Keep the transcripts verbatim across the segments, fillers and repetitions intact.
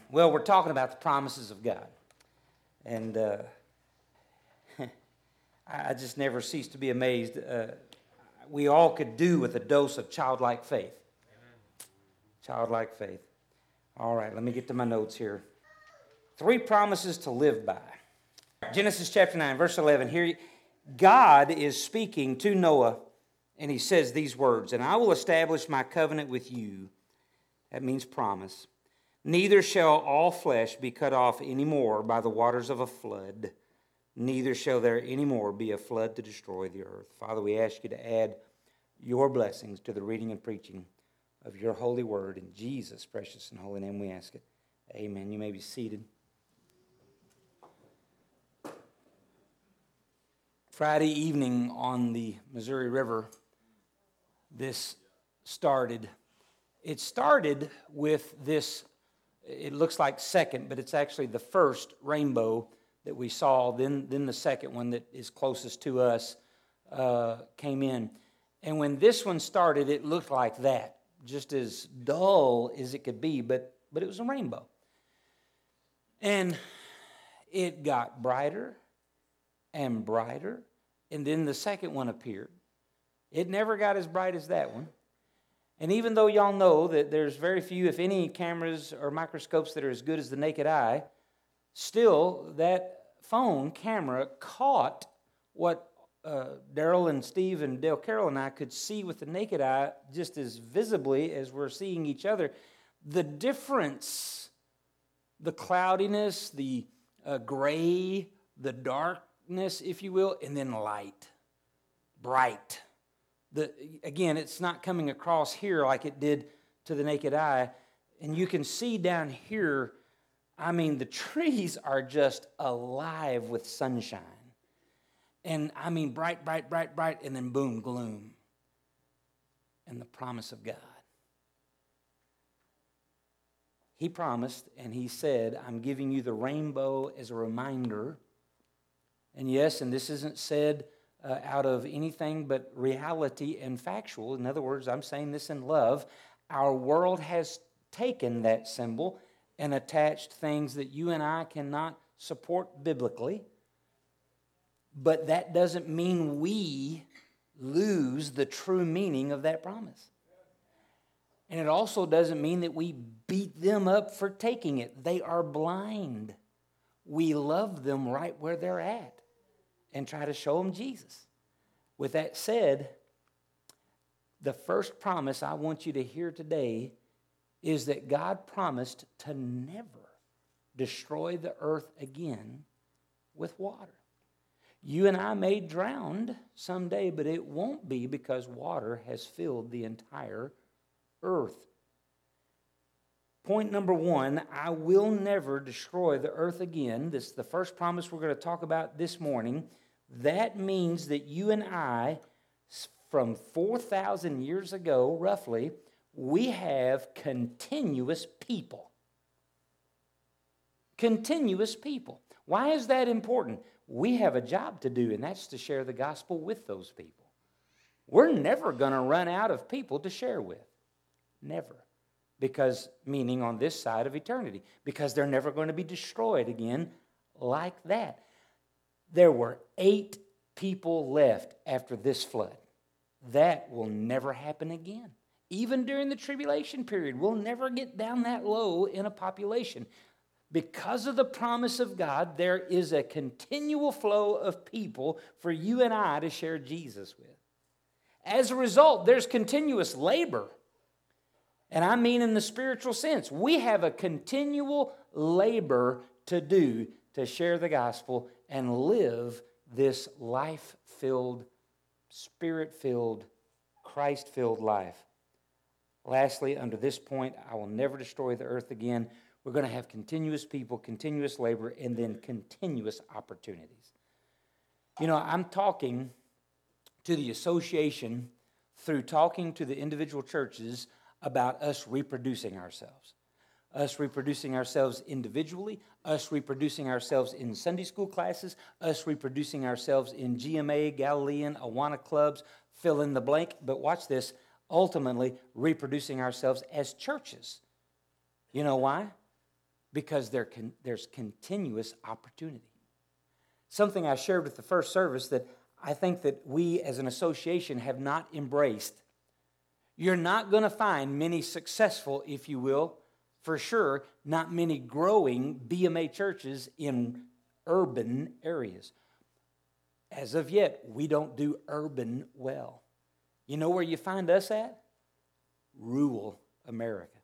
Well, we're talking about the promises of God. And uh, I just never cease to be amazed. Uh, we all could do with a dose of childlike faith. Amen. Childlike faith. All right, let me get to my notes here. Three promises to live by. Genesis chapter nine, verse eleven. Here, God is speaking to Noah, and he says these words, "And I will establish my covenant with you." That means promise. "Neither shall all flesh be cut off any more by the waters of a flood. Neither shall there any more be a flood to destroy the earth." Father, we ask you to add your blessings to the reading and preaching of your holy word. In Jesus' precious and holy name we ask it. Amen. You may be seated. Friday evening on the Missouri River, this started. It started with this, it looks like second, but it's actually the first rainbow that we saw. Then, then the second one that is closest to us uh, came in. And when this one started, it looked like that, just as dull as it could be, but, but it was a rainbow. And it got brighter and brighter, and then the second one appeared. It never got as bright as that one. And even though y'all know that there's very few, if any, cameras or microscopes that are as good as the naked eye, still that phone camera caught what uh, Daryl and Steve and Dale Carroll and I could see with the naked eye just as visibly as we're seeing each other. The difference, the cloudiness, the uh, gray, the darkness, if you will, and then light, bright. The, again, it's not coming across here like it did to the naked eye. And you can see down here, I mean, the trees are just alive with sunshine. And I mean, bright, bright, bright, bright, and then boom, gloom. And the promise of God. He promised, and he said, "I'm giving you the rainbow as a reminder." And yes, and this isn't said Uh, out of anything but reality and factual. In other words, I'm saying this in love. Our world has taken that symbol and attached things that you and I cannot support biblically. But that doesn't mean we lose the true meaning of that promise. And it also doesn't mean that we beat them up for taking it. They are blind. We love them right where they're at and try to show them Jesus. With that said, the first promise I want you to hear today is that God promised to never destroy the earth again with water. You and I may drown someday, but it won't be because water has filled the entire earth. Point number one, I will never destroy the earth again. This is the first promise we're going to talk about this morning. That means that you and I, from four thousand years ago, roughly, we have continuous people. Continuous people. Why is that important? We have a job to do, and that's to share the gospel with those people. We're never going to run out of people to share with. Never. Because, meaning on this side of eternity. Because they're never going to be destroyed again like that. There were eight people left after this flood. That will never happen again. Even during the tribulation period, we'll never get down that low in a population. Because of the promise of God, there is a continual flow of people for you and I to share Jesus with. As a result, there's continuous labor. And I mean in the spiritual sense. We have a continual labor to do to share the gospel and live this life-filled, spirit-filled, Christ-filled life. Lastly, under this point, I will never destroy the earth again. We're going to have continuous people, continuous labor, and then continuous opportunities. You know, I'm talking to the association through talking to the individual churches about us reproducing ourselves. Us reproducing ourselves individually, us reproducing ourselves in Sunday school classes, us reproducing ourselves in G M A, Galilean, Awana clubs, fill in the blank. But watch this, ultimately reproducing ourselves as churches. You know why? because there can, there's continuous opportunity. Something I shared with the first service that I think that we as an association have not embraced. You're not going to find many successful, if you will, for sure, not many growing B M A churches in urban areas. As of yet, we don't do urban well. You know where you find us at? Rural America.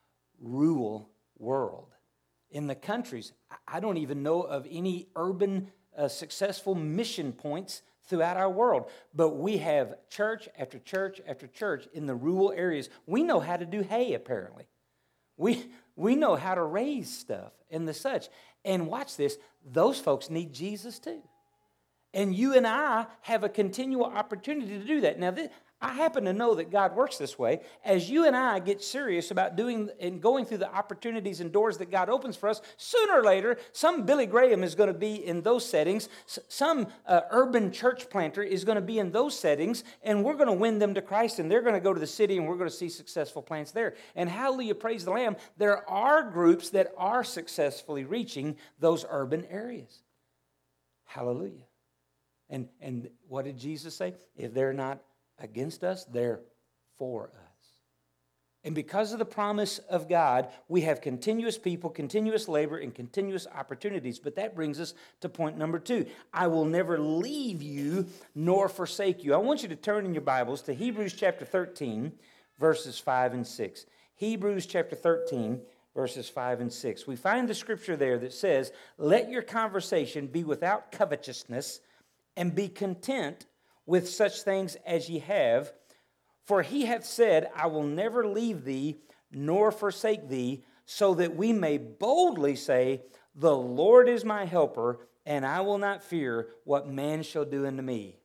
Rural world. In the countries, I don't even know of any urban uh, successful mission points throughout our world. But we have church after church after church in the rural areas. We know how to do hay, apparently. We, we know how to raise stuff and the such. And watch this, those folks need Jesus too. And you and I have a continual opportunity to do that. Now, this, I happen to know that God works this way. As you and I get serious about doing and going through the opportunities and doors that God opens for us, sooner or later, some Billy Graham is going to be in those settings. Some uh, urban church planter is going to be in those settings, and we're going to win them to Christ, and they're going to go to the city, and we're going to see successful plants there. And hallelujah, praise the Lamb, there are groups that are successfully reaching those urban areas. Hallelujah. And, and what did Jesus say? If they're not against us, they're for us. And because of the promise of God, we have continuous people, continuous labor, and continuous opportunities. But that brings us to point number two. I will never leave you nor forsake you. I want you to turn in your Bibles to Hebrews chapter thirteen, verses five and six. Hebrews chapter thirteen, verses five and six. We find the scripture there that says, let your conversation be without covetousness, and be content with such things as ye have. For he hath said, I will never leave thee, nor forsake thee, so that we may boldly say, the Lord is my helper, and I will not fear what man shall do unto me.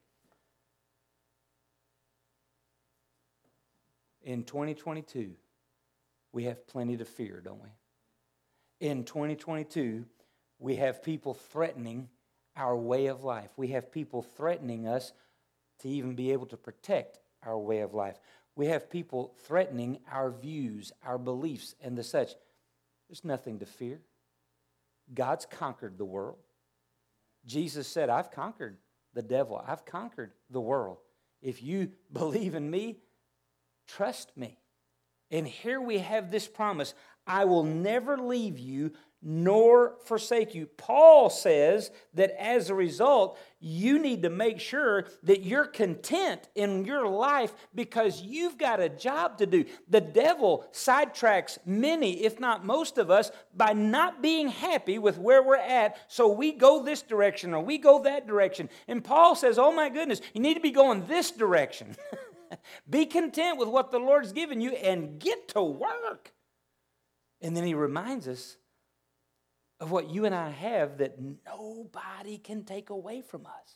In twenty twenty-two, we have plenty to fear, don't we? In twenty twenty-two, we have people threatening our way of life. We have people threatening us to even be able to protect our way of life. We have people threatening our views, our beliefs, and the such. There's nothing to fear. God's conquered the world. Jesus said, I've conquered the devil. I've conquered the world. If you believe in me, trust me. And here we have this promise, I will never leave you nor forsake you. Paul says that as a result, you need to make sure that you're content in your life because you've got a job to do. The devil sidetracks many, if not most of us, by not being happy with where we're at, so we go this direction or we go that direction. And Paul says, oh my goodness, you need to be going this direction. Be content with what the Lord's given you and get to work. And then he reminds us of what you and I have that nobody can take away from us.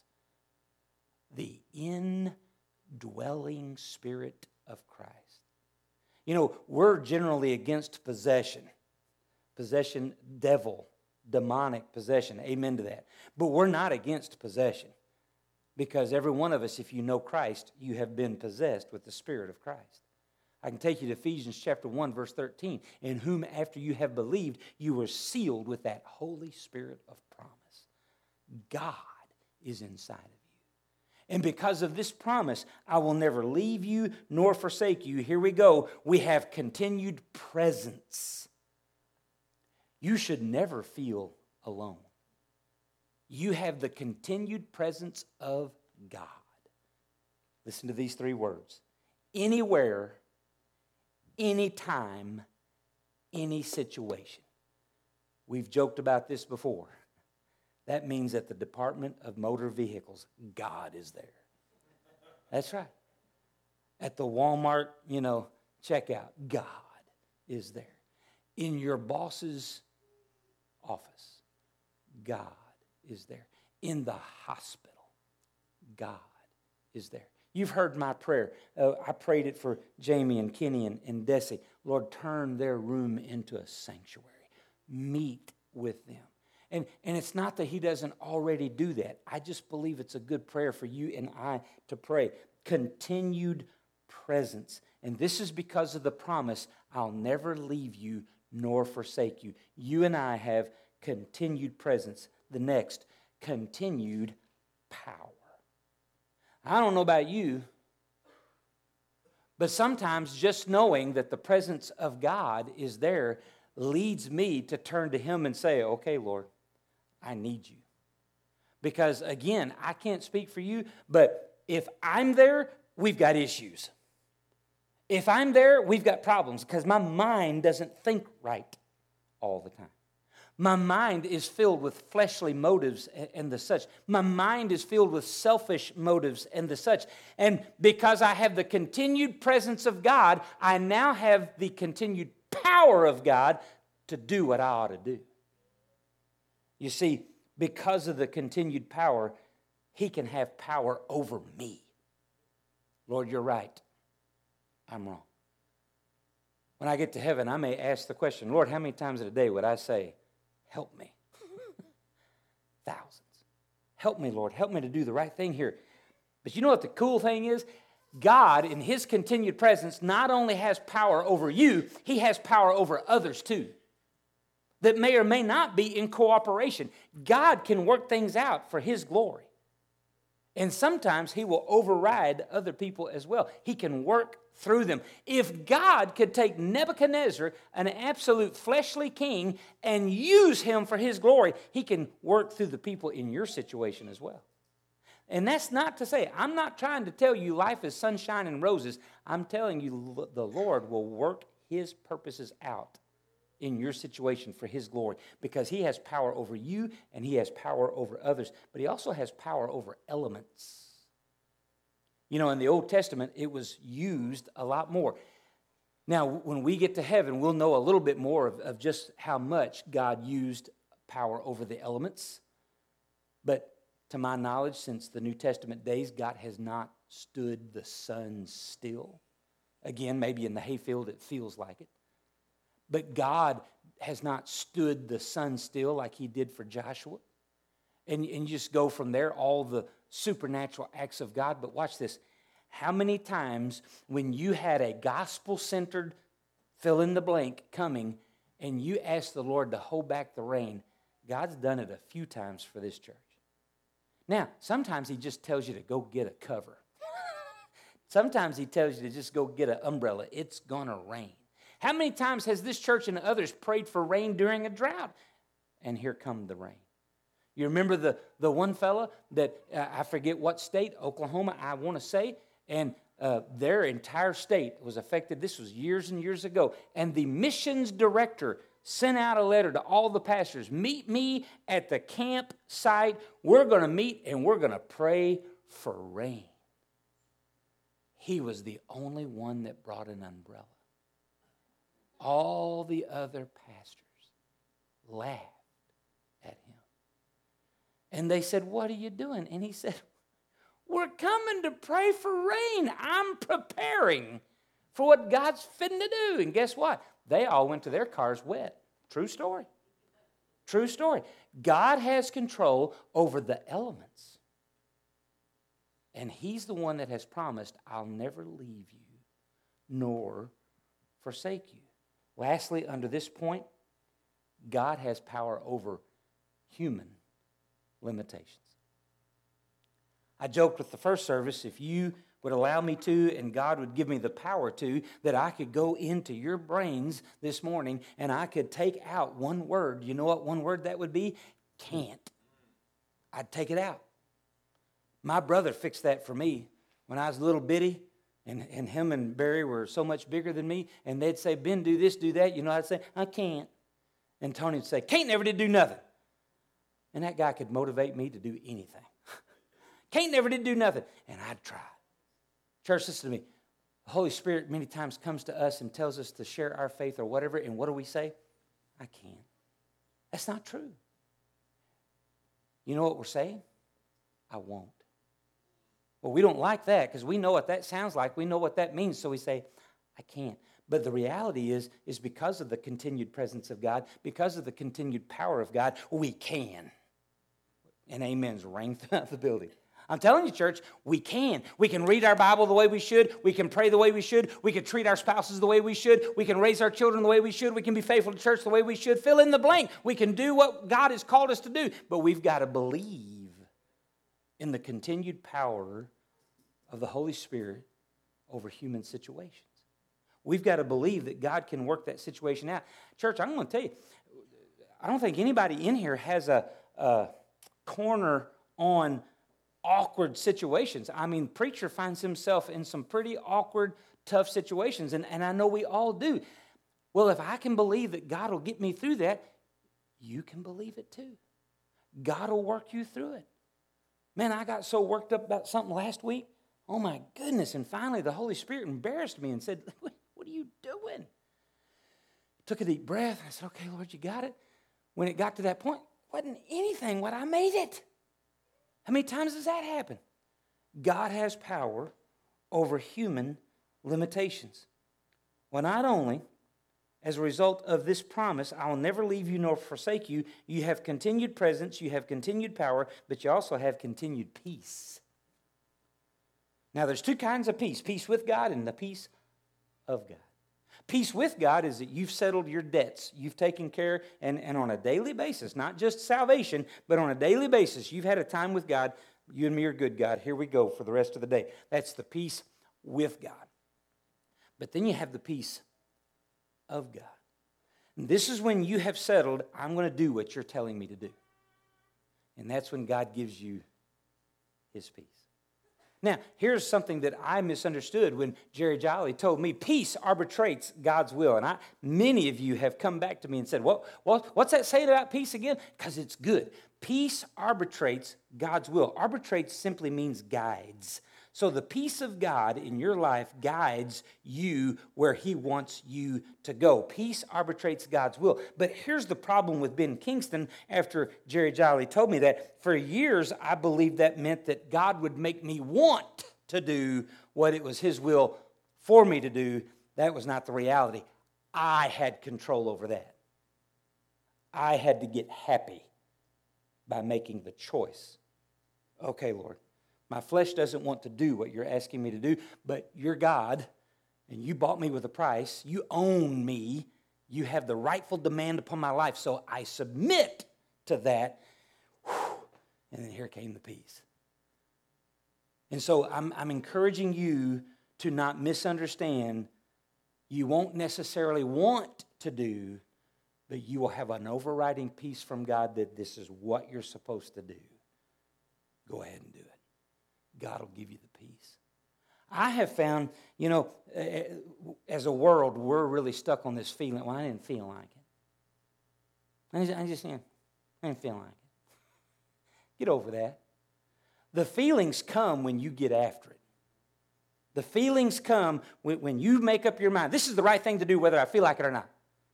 The indwelling Spirit of Christ. You know, we're generally against possession. Possession, devil, demonic possession. Amen to that. But we're not against possession. Because every one of us, if you know Christ, you have been possessed with the Spirit of Christ. I can take you to Ephesians chapter one, verse thirteen. In whom after you have believed, you were sealed with that Holy Spirit of promise. God is inside of you. And because of this promise, I will never leave you nor forsake you. Here we go. We have continued presence. You should never feel alone. You have the continued presence of God. Listen to these three words. Anywhere, anytime, any situation. We've joked about this before. That means at the Department of Motor Vehicles, God is there. That's right. At the Walmart, you know, checkout, God is there. In your boss's office, God is there. In the hospital, God is there. You've heard my prayer. Uh, I prayed it for Jamie and Kenny and, and Desi. Lord, turn their room into a sanctuary. Meet with them. And, and it's not that he doesn't already do that. I just believe it's a good prayer for you and I to pray. Continued presence. And this is because of the promise, I'll never leave you nor forsake you. You and I have continued presence. The next, continued power. I don't know about you, but sometimes just knowing that the presence of God is there leads me to turn to Him and say, okay, Lord, I need you. Because again, I can't speak for you, but if I'm there, we've got issues. If I'm there, we've got problems because my mind doesn't think right all the time. My mind is filled with fleshly motives and the such. My mind is filled with selfish motives and the such. And because I have the continued presence of God, I now have the continued power of God to do what I ought to do. You see, because of the continued power, He can have power over me. Lord, you're right. I'm wrong. When I get to heaven, I may ask the question, Lord, how many times in a day would I say, help me? Thousands. Help me, Lord. Help me to do the right thing here. But you know what the cool thing is? God, in His continued presence, not only has power over you, He has power over others too, that may or may not be in cooperation. God can work things out for His glory. And sometimes He will override other people as well. He can work through them. If God could take Nebuchadnezzar, an absolute fleshly king, and use him for His glory, He can work through the people in your situation as well. And that's not to say, I'm not trying to tell you life is sunshine and roses. I'm telling you the Lord will work His purposes out in your situation for His glory, because He has power over you and He has power over others, but He also has power over elements. You know, in the Old Testament, it was used a lot more. Now, when we get to heaven, we'll know a little bit more of, of just how much God used power over the elements. But to my knowledge, since the New Testament days, God has not stood the sun still. Again, maybe in the hayfield it feels like it. But God has not stood the sun still like He did for Joshua. And, and you just go from there, all the supernatural acts of God. But watch this. How many times when you had a gospel-centered fill in the blank coming and you asked the Lord to hold back the rain, God's done it a few times for this church. Now, sometimes He just tells you to go get a cover. Sometimes He tells you to just go get an umbrella. It's going to rain. How many times has this church and others prayed for rain during a drought? And here come the rain. You remember the, the one fella that, uh, I forget what state, Oklahoma, I want to say, and uh, their entire state was affected. This was years and years ago. And the missions director sent out a letter to all the pastors, meet me at the campsite. We're going to meet and we're going to pray for rain. He was the only one that brought an umbrella. All the other pastors laughed at him. And they said, what are you doing? And he said, we're coming to pray for rain. I'm preparing for what God's fitting to do. And guess what? They all went to their cars wet. True story. True story. God has control over the elements. And He's the one that has promised, I'll never leave you nor forsake you. Lastly, under this point, God has power over human limitations. I joked with the first service, if you would allow me to and God would give me the power to, that I could go into your brains this morning and I could take out one word. You know what one word that would be? Can't. I'd take it out. My brother fixed that for me when I was a little bitty, and, and him and Barry were so much bigger than me, and they'd say, Ben, do this, do that. You know, I'd say, I can't. And Tony would say, Can't never did do nothing. And that guy could motivate me to do anything. Can't never did do nothing. And I'd try. Church, listen to me. The Holy Spirit many times comes to us and tells us to share our faith or whatever, and what do we say? I can't. That's not true. You know what we're saying? I won't. Well, we don't like that because we know what that sounds like. We know what that means, so we say, I can't. But the reality is, is because of the continued presence of God, because of the continued power of God, we can. And amens rang throughout the building. I'm telling you, church, we can. We can read our Bible the way we should. We can pray the way we should. We can treat our spouses the way we should. We can raise our children the way we should. We can be faithful to church the way we should. Fill in the blank. We can do what God has called us to do. But we've got to believe in the continued power of the Holy Spirit over human situations. We've got to believe that God can work that situation out. Church, I'm going to tell you, I don't think anybody in here has a, a corner on awkward situations. I mean, preacher finds himself in some pretty awkward, tough situations, and, and I know we all do. Well, if I can believe that God will get me through that, you can believe it too. God will work you through it. Man, I got so worked up about something last week. Oh, my goodness. And finally, the Holy Spirit embarrassed me and said, what are you doing? Took a deep breath. I said, okay, Lord, you got it. When it got to that point, wasn't anything what I made it. How many times does that happen? God has power over human limitations. Well, not only, as a result of this promise, I will never leave you nor forsake you, you have continued presence, you have continued power, but you also have continued peace. Now, there's two kinds of peace, peace with God and the peace of God. Peace with God is that you've settled your debts. You've taken care, and, and on a daily basis, not just salvation, but on a daily basis, you've had a time with God. You and me are good, God. Here we go for the rest of the day. That's the peace with God. But then you have the peace of God. And this is when you have settled, I'm going to do what you're telling me to do. And that's when God gives you his peace. Now, here's something that I misunderstood when Jerry Jolly told me, peace arbitrates God's will. And I, many of you have come back to me and said, well, well what's that saying about peace again? Because it's good. Peace arbitrates God's will. Arbitrates simply means guides. So the peace of God in your life guides you where he wants you to go. Peace arbitrates God's will. But here's the problem with Ben Kingston after Jerry Jolly told me that. For years, I believed that meant that God would make me want to do what it was his will for me to do. That was not the reality. I had control over that. I had to get happy by making the choice. Okay, Lord. My flesh doesn't want to do what you're asking me to do, but you're God, and you bought me with a price. You own me. You have the rightful demand upon my life, so I submit to that. And then here came the peace. And so I'm, I'm encouraging you to not misunderstand. You won't necessarily want to do, but you will have an overriding peace from God that this is what you're supposed to do. Go ahead and do it. God will give you the peace. I have found, you know, as a world, we're really stuck on this feeling. Well, I didn't feel like it. I just, I just I didn't feel like it. Get over that. The feelings come when you get after it. The feelings come when, when you make up your mind. This is the right thing to do whether I feel like it or not.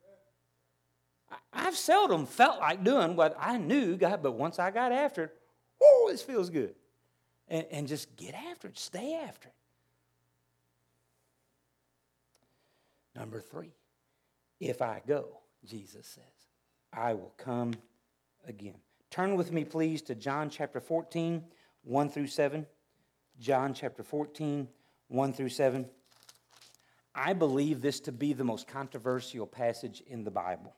I've seldom felt like doing what I knew, God, but once I got after it, oh, this feels good. And, and just get after it. Stay after it. Number three, if I go, Jesus says, I will come again. Turn with me, please, to John chapter fourteen, one through seven. John chapter fourteen, one through seven. I believe this to be the most controversial passage in the Bible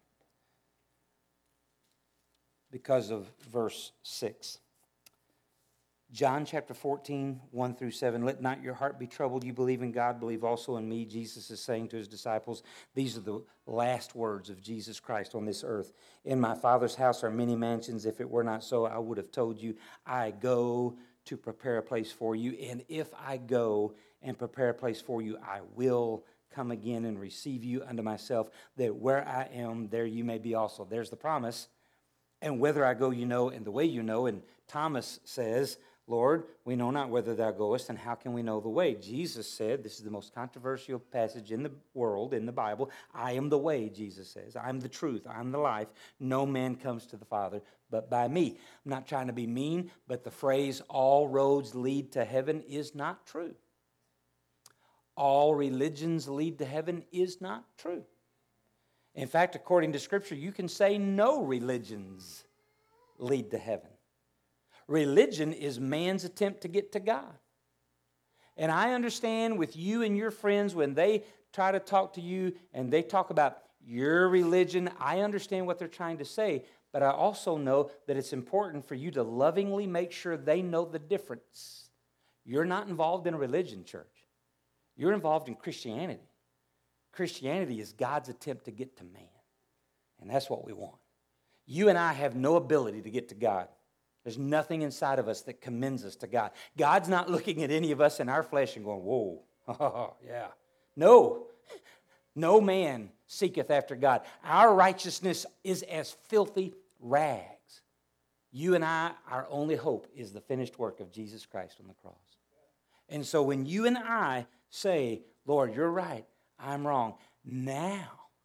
because of verse six. John chapter fourteen, one through seven. Let not your heart be troubled. You believe in God, believe also in me. Jesus is saying to his disciples, these are the last words of Jesus Christ on this earth. In my Father's house are many mansions. If it were not so, I would have told you, I go to prepare a place for you. And if I go and prepare a place for you, I will come again and receive you unto myself, that where I am, there you may be also. There's the promise. And whither I go, you know, and the way you know. And Thomas says, Lord, we know not whither thou goest, and how can we know the way? Jesus said, this is the most controversial passage in the world, in the Bible. I am the way, Jesus says. I am the truth. I am the life. No man comes to the Father but by me. I'm not trying to be mean, but the phrase, all roads lead to heaven, is not true. All religions lead to heaven is not true. In fact, according to Scripture, you can say no religions lead to heaven. Religion is man's attempt to get to God. And I understand with you and your friends when they try to talk to you and they talk about your religion, I understand what they're trying to say, but I also know that it's important for you to lovingly make sure they know the difference. You're not involved in a religion, church. You're involved in Christianity. Christianity is God's attempt to get to man. And that's what we want. You and I have no ability to get to God. There's nothing inside of us that commends us to God. God's not looking at any of us in our flesh and going, whoa, yeah. No, no man seeketh after God. Our righteousness is as filthy rags. You and I, our only hope is the finished work of Jesus Christ on the cross. And so when you and I say, Lord, you're right, I'm wrong, now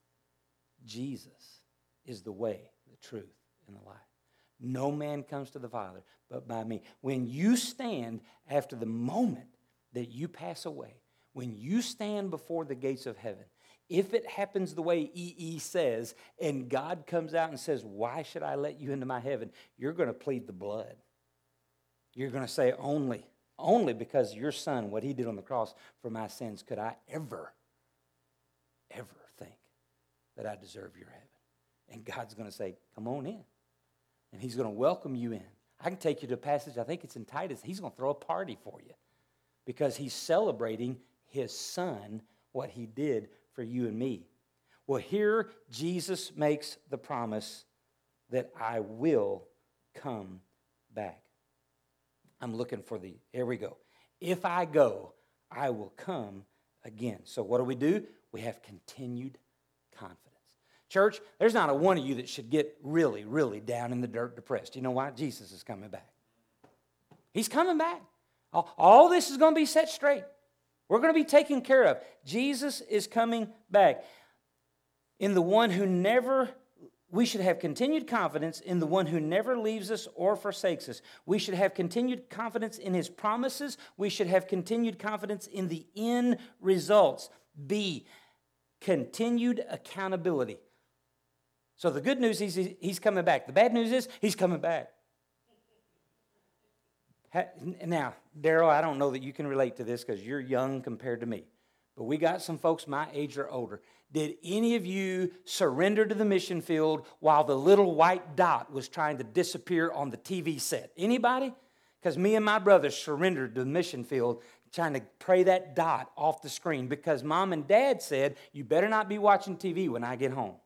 Jesus is the way, the truth, and the life. No man comes to the Father but by me. When you stand after the moment that you pass away, when you stand before the gates of heaven, if it happens the way E E says, and God comes out and says, why should I let you into my heaven? You're going to plead the blood. You're going to say, only, only because your son, what he did on the cross for my sins, could I ever, ever think that I deserve your heaven. And God's going to say, come on in. And he's going to welcome you in. I can take you to a passage, I think it's in Titus. He's going to throw a party for you because he's celebrating his son, what he did for you and me. Well, here Jesus makes the promise that I will come back. I'm looking for the, here we go. If I go, I will come again. So what do we do? We have continued confidence. Church, there's not a one of you that should get really, really down in the dirt depressed. You know why? Jesus is coming back. He's coming back. All, all this is going to be set straight. We're going to be taken care of. Jesus is coming back. In the one who never, we should have continued confidence in the one who never leaves us or forsakes us. We should have continued confidence in his promises. We should have continued confidence in the end results. B, continued accountability. So the good news is he's coming back. The bad news is he's coming back. Now, Daryl, I don't know that you can relate to this because you're young compared to me. But we got some folks my age or older. Did any of you surrender to the mission field while the little white dot was trying to disappear on the T V set? Anybody? Because me and my brother surrendered to the mission field trying to pray that dot off the screen because mom and dad said, you better not be watching T V when I get home.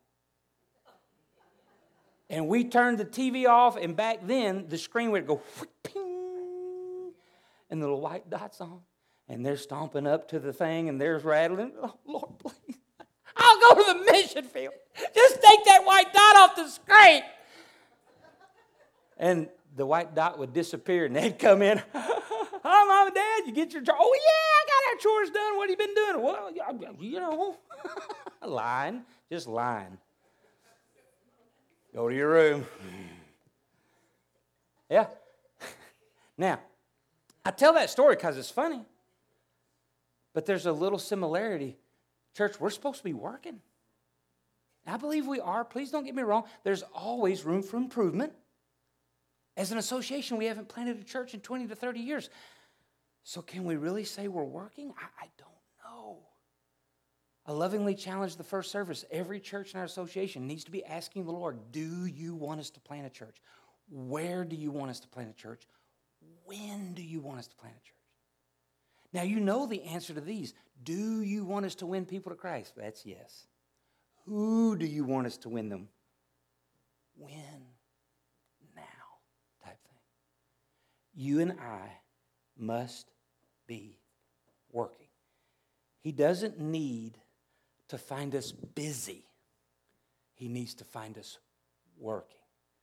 And we turned the T V off, and back then, the screen would go, ping, and the little white dot's on. And they're stomping up to the thing, and they're rattling. Oh, Lord, please. I'll go to the mission field. Just take that white dot off the screen. And the white dot would disappear, and they'd come in. Hi, Mom and Dad, you get your chores. Oh, yeah, I got our chores done. What have you been doing? Well, you know, lying, just lying. Go to your room. Yeah. Now, I tell that story because it's funny. But there's a little similarity. Church, we're supposed to be working. I believe we are. Please don't get me wrong. There's always room for improvement. As an association, we haven't planted a church in twenty to thirty years. So can we really say we're working? I, I don't know. I lovingly challenge the first service. Every church in our association needs to be asking the Lord, do you want us to plant a church? Where do you want us to plant a church? When do you want us to plant a church? Now, you know the answer to these. Do you want us to win people to Christ? That's yes. Who do you want us to win them? When? Now type thing. You and I must be working. He doesn't need to find us busy. He needs to find us working.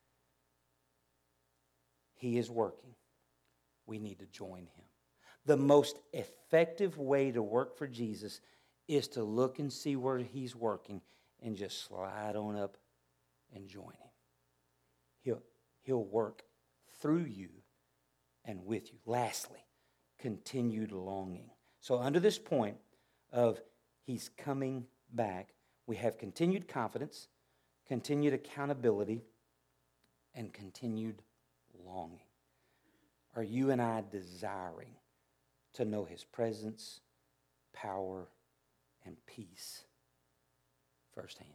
He is working. We need to join him. The most effective way to work for Jesus is to look and see where he's working and just slide on up and join him. He'll, he'll work through you and with you. Lastly, continued longing. So under this point of he's coming back, we have continued confidence, continued accountability, and continued longing. are you and I desiring to know His presence, power, and peace firsthand?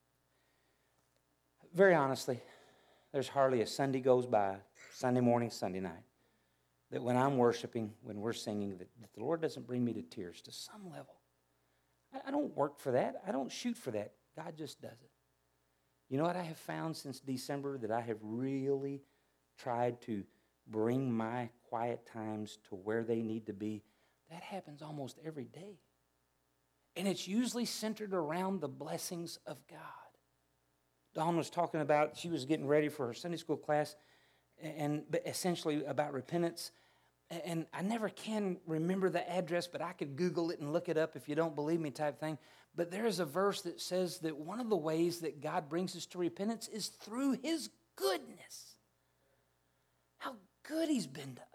Very honestly, there's hardly a Sunday goes by, Sunday morning, Sunday night, that when I'm worshiping, when we're singing, that, that the Lord doesn't bring me to tears to some level. I, I don't work for that. I don't shoot for that. God just does it. You know what I have found since December? That I have really tried to bring my quiet times to where they need to be. That happens almost every day. And it's usually centered around the blessings of God. Dawn was talking about, she was getting ready for her Sunday school class, and essentially about repentance. And I never can remember the address, but I could Google it and look it up if you don't believe me type thing. But there's a verse that says that one of the ways that God brings us to repentance is through His goodness. How good He's been to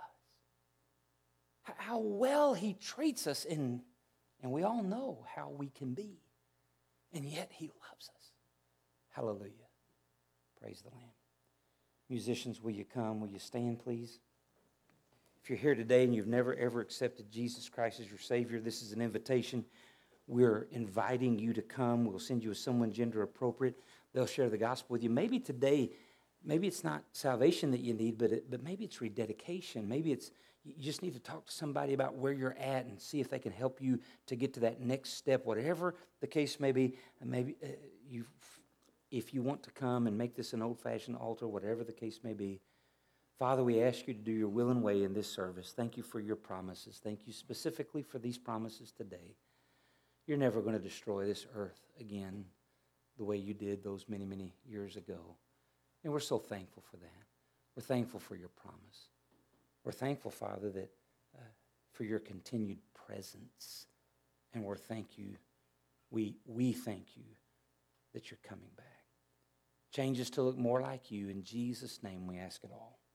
us. How well He treats us. And, and we all know how we can be. And yet He loves us. Hallelujah. Praise the Lamb. Musicians, will you come? Will you stand, please? If you're here today and you've never, ever accepted Jesus Christ as your Savior, this is an invitation. We're inviting you to come. We'll send you with someone gender appropriate. They'll share the gospel with you. Maybe today, maybe it's not salvation that you need, but it, but maybe it's rededication. Maybe it's you just need to talk to somebody about where you're at and see if they can help you to get to that next step. Whatever the case may be, maybe uh, you, if you want to come and make this an old-fashioned altar, whatever the case may be, Father, we ask you to do your will and way in this service. Thank you for your promises. Thank you specifically for these promises today. You're never going to destroy this earth again the way you did those many, many years ago. And we're so thankful for that. We're thankful for your promise. We're thankful, Father, that uh, for your continued presence. And we're thank you. We, we thank you that you're coming back. Change us to look more like you. In Jesus' name we ask it all.